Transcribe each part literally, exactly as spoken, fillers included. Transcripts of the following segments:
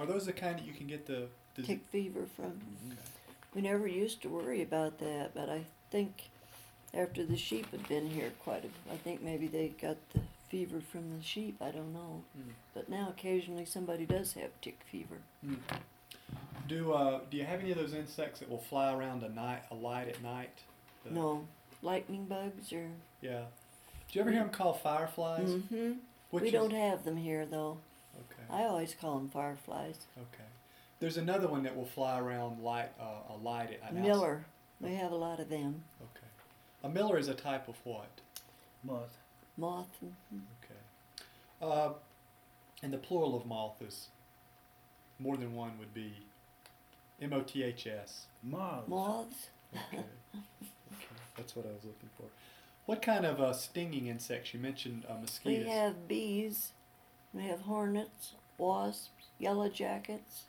Are those the kind that you can get the disease? Tick fever from. Okay. We never used to worry about that, but I think after the sheep had been here quite a, I think maybe they got the fever from the sheep. I don't know. Mm. But now occasionally somebody does have tick fever. Mm. Do uh, do you have any of those insects that will fly around a night, a light at night? The, No, lightning bugs or. Yeah. Do you ever hear them called fireflies? Mm-hmm. Which We is- don't have them here though. Okay. I always call them fireflies. Okay. There's another one that will fly around light, uh, a light at night. Miller. We have a lot of them. Okay. A miller is a type of what? Moth. Moth. Mm-hmm. Okay. Uh, and the plural of moth is more than one would be M O T H S. Moths. Moths. Okay. Okay. That's what I was looking for. What kind of uh, stinging insects? You mentioned uh, mosquitoes. We have bees. We have hornets, wasps, yellow jackets,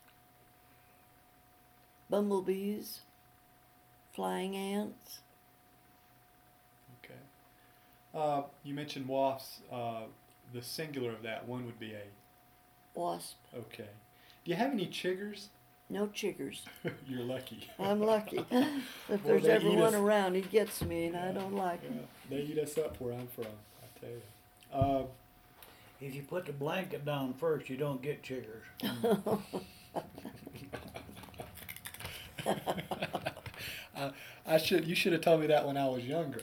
bumblebees, flying ants. Okay. Uh, you mentioned wasps. Uh, the singular of that one would be a. Wasp. Okay. Do you have any chiggers? No chiggers. You're lucky. I'm lucky. If Well, there's they ever eat one us- around, he gets me, and I don't like Yeah, him. they eat us up where I'm from. I tell you. Uh, If you put the blanket down first, you don't get chiggers. I, I should. You should have told me that when I was younger.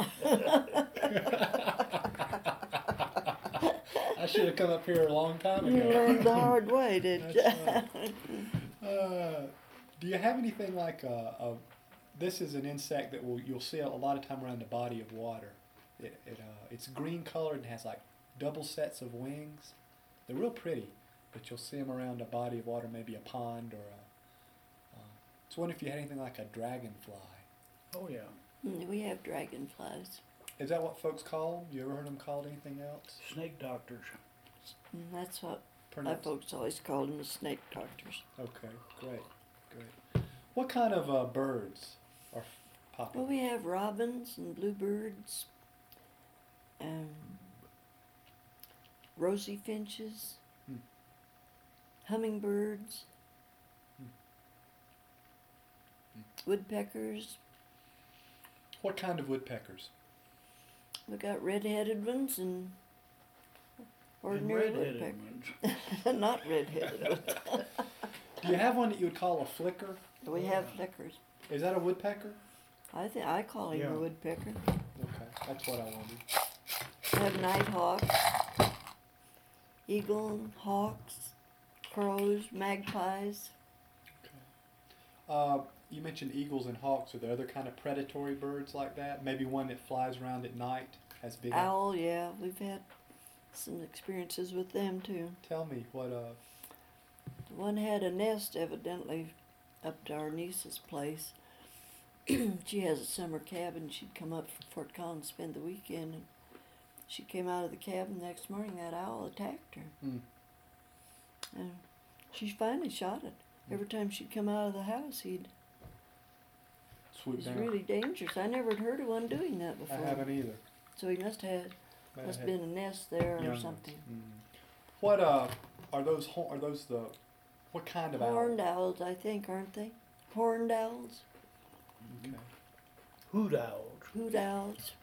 I should have come up here a long time You ago. learned the hard way, did you? That's right. Uh, do you have anything like a, a? This is an insect that will you'll see a lot of time around the body of water. It, it uh, it's green colored and has like double sets of wings. They're real pretty, but you'll see them around a body of water, maybe a pond or a. Uh, I was wondering if you had anything like a dragonfly. Oh, yeah. Mm, we have dragonflies. Is that what folks call them? You ever heard them called anything else? Snake doctors. Mm, that's what my Pronounce- folks always called them, the snake doctors. Okay, great, great. What kind of uh, birds are f- popular? Well, we have robins and bluebirds, um, rosy finches, Hmm. hummingbirds, Hmm. woodpeckers. What kind of woodpeckers? We got red-headed ones and And ordinary red-headed woodpeckers. ones. Not red-headed ones. Do you have one that you would call a flicker? We have flickers. Is that a woodpecker? I think I call him Yeah. a woodpecker. Okay, that's what I wanted. We have nighthawks, eagle, hawks, crows, magpies. Uh, you mentioned eagles and hawks. Are there other kind of predatory birds like that? Maybe one that flies around at night, has big. Owl, yeah, we've had some experiences with them too. Tell me what. Uh, One had a nest evidently up to our niece's place. She has a summer cabin. She'd come up from Fort Collins, spend the weekend, and she came out of the cabin the next morning. That owl attacked her, hmm. and she finally shot it. Every time she'd come out of the house, he'd. It Swoop was down. really dangerous. I never had heard of one doing that I before. haven't either. So he must have Might must have have been a nest there young or ones. something. Mhm. What uh are those? Ho- are those the? What kind of Horned owl? owls, I think, aren't they? Horned owls, Okay. Hoot owls. hoot owls.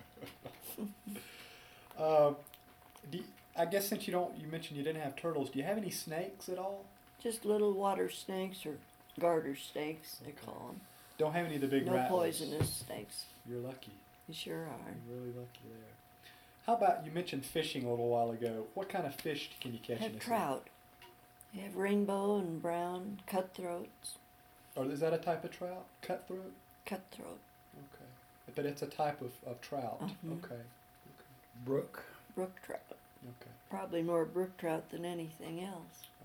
Uh, do you- I guess since you don't, you mentioned you didn't have turtles. Do you have any snakes at all? Just little water snakes or garter snakes, they call them. Don't have any of the big No rattlers. poisonous snakes. You're lucky. You sure are. You're really lucky there. How about you mentioned fishing a little while ago? What kind of fish can you catch? in Have the sea? trout. You have rainbow and brown cutthroats. Or is that a type of trout? Cutthroat. Cutthroat. Okay. But it's a type of, of trout. Mhm. Okay. Brook. Brook trout. Okay. Probably more brook trout than anything else.